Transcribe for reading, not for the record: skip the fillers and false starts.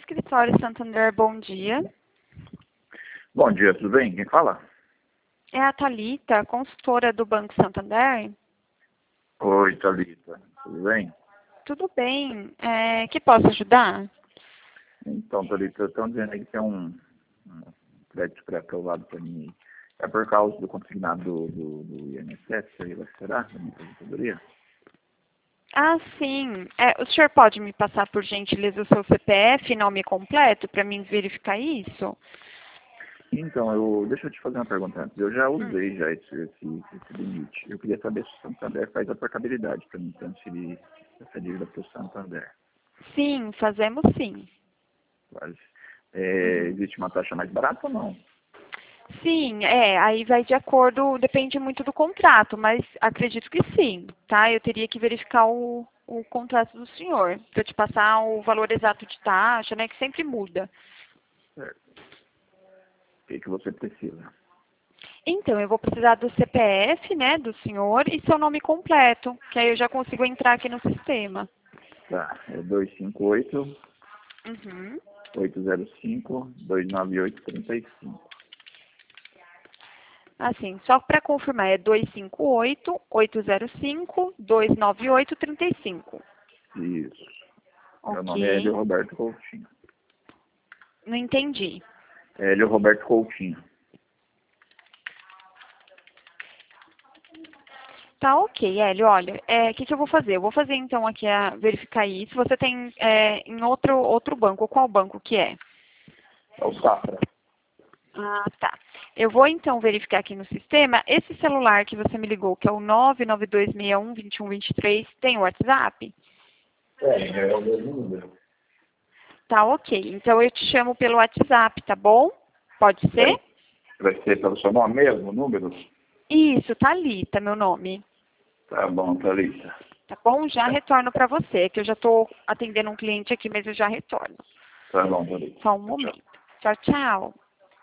Escritório Santander, bom dia. Bom dia, tudo bem? Quem fala? É a Thalita, consultora do Banco Santander. Oi, Thalita, tudo bem? Tudo bem. Que posso ajudar? Então, Thalita, estão dizendo aí que tem um crédito pré-aprovado para mim. É por causa do consignado do INSS, aí vai será? Da minha aposentadoria? Ah, sim. O senhor pode me passar, por gentileza, o seu CPF e nome completo para mim verificar isso? Então, deixa eu te fazer uma pergunta antes. Eu já usei já esse limite. Eu queria saber se o Santander faz a portabilidade para mim transferir essa dívida para o Santander. Sim, fazemos sim. Quase. Existe uma taxa mais barata ou não? Sim, aí vai de acordo, depende muito do contrato, mas acredito que sim, tá? Eu teria que verificar o contrato do senhor, para eu te passar o valor exato de taxa, né, que sempre muda. Certo. O que você precisa? Então, eu vou precisar do CPF, né, do senhor e seu nome completo, que aí eu já consigo entrar aqui no sistema. Tá, é 258 Uhum. 805-298-35. Assim, só para confirmar, é 258-805-298-35. Isso. Meu nome é Hélio Ok. Roberto Coutinho. Não entendi. Hélio Roberto Coutinho. Tá ok, Hélio. Olha, o que eu vou fazer? Eu vou fazer então aqui verificar isso. Você tem em outro banco. Qual banco que é? É o Safra. Ah, tá. Eu vou então verificar aqui no sistema. Esse celular que você me ligou, que é o 99261-2123, tem WhatsApp? É o mesmo número. Tá ok. Então eu te chamo pelo WhatsApp, tá bom? Pode ser? Vai ser pelo seu nome mesmo, o número? Isso, Thalita, meu nome. Tá bom, Thalita. Tá bom? Já retorno para você, que eu já estou atendendo um cliente aqui, mas eu já retorno. Tá bom, Thalita. Só um Tchau. momento. Tchau, tchau.